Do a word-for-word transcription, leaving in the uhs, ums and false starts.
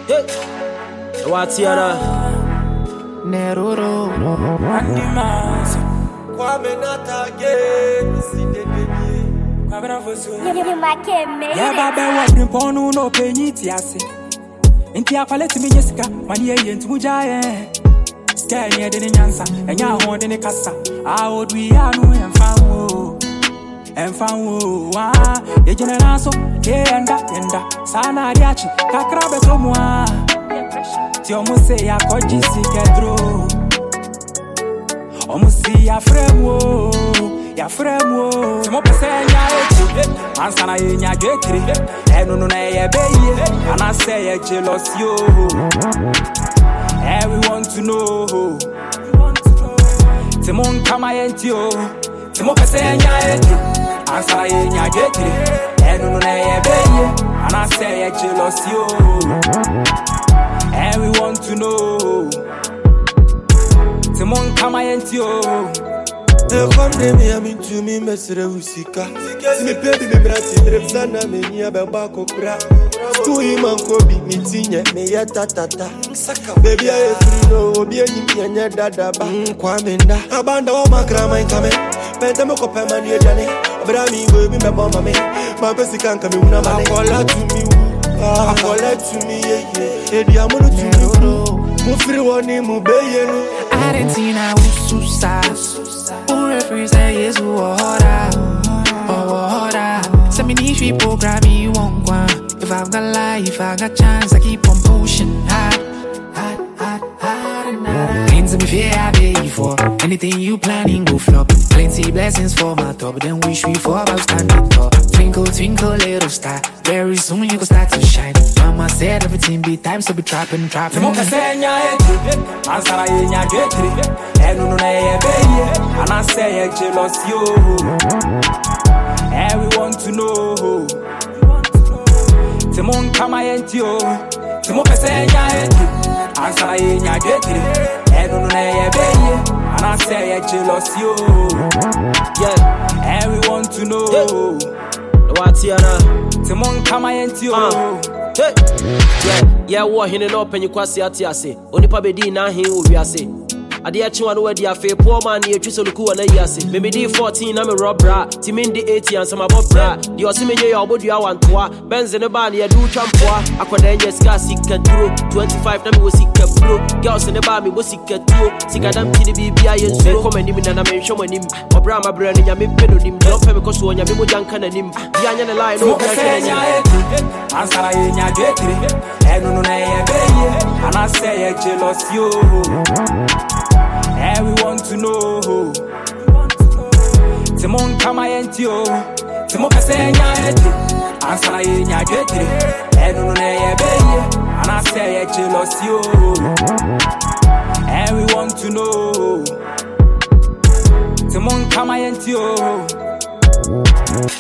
What's your Neroro Animals Kwame Natage See the baby Kwame You make it me Yeah, baby, what bring ponu no penny tiase Inti akwaleti mi nyesika Mani ye yentu mujaye Scare nye deni nyansa Enya hon deni kasa Awo dwi anu emfanwo Emfanwo Waa Ye jene naso Ye enda enda Sana ariachi Kakra beto mwa Ti omu se ya koji si kedro Omu si ya fremo Ya fremo Ti mo pese nya echi Ansana ye nya getri Enu no na ye beye Ana se ye jealous yo And we want to know Ti mo nkama yenti yo Ti mo pese nya echi Ansana ye nya getri Enu no na ye beye Ana se ye jealous yo And we want to know Timon kama yentio E kwamde mi amintu mi mesre usika Si mi pebi mi brati drepsana me nia beba kokra Stu iman kobi mi tinye me yeta tata Baby aye free no obi enyi mienye dadaba Kwa menda Abanda o makrama inkame Pente me kope mani edane Abra mi go mi beba mame Mapesi kanka mi una mane Akola to me Akola to me yeah yeah Edi amono to me Mufiri wani mubeyenu Argentina ususa Un represent yesu ohora Ohora Send me niche people grab me one one If I've got life, if I got chance I keep on pushing hard Hard, hard, hard and hard Things that me fear I pay for Anything you planning go flop Plenty blessings for my top Then wish we for about standing tall Twinkle, twinkle, little star Very soon you gon' start to shine Mama said everything be time so be trapping, trapping Timo kase nya echi Ansara ye nya getri Enu no na ye beye Ana se ye jealous yo And we want to know Timo nkama yenti yo Timo kase nya echi Ansara ye nya getri Enu no na ye beye Ana se ye jealous yo Yeah, And we want to know what's your Timo nkama yenti yo Hey, yeah, yeah, war hine no penny kwasi ati ase. Onipa bedi na hin owi ase. Ade a chiwa no wadi afe poor man ye twiso luku na yi ase. Me me di fourteen na me robra, ti me di eighteen and some about bra. Di osi me ye ya obodua wantoa. Benz ne ba na ye du twampoa. Akoda enye ska sika duro. twenty-five na me wo sika bro. Girls ne ba me wo sika tuo. Sika dam ti di bibia ye nso. Come anim na na me nhwo manim. Obra ma bra ne nya me pedo nim. No pe me koso nya me mo janka na nim. Di anya ne line no bra hwe nya. Ansara ye nya getri Enu no na ye beye Ana se ye jealous yo And we want to know Timon kama yentio Timo kase nya echi Ansara ye nya getri Enu no na ye beye Ana se ye jealous yo And we want to know Timon kama yentio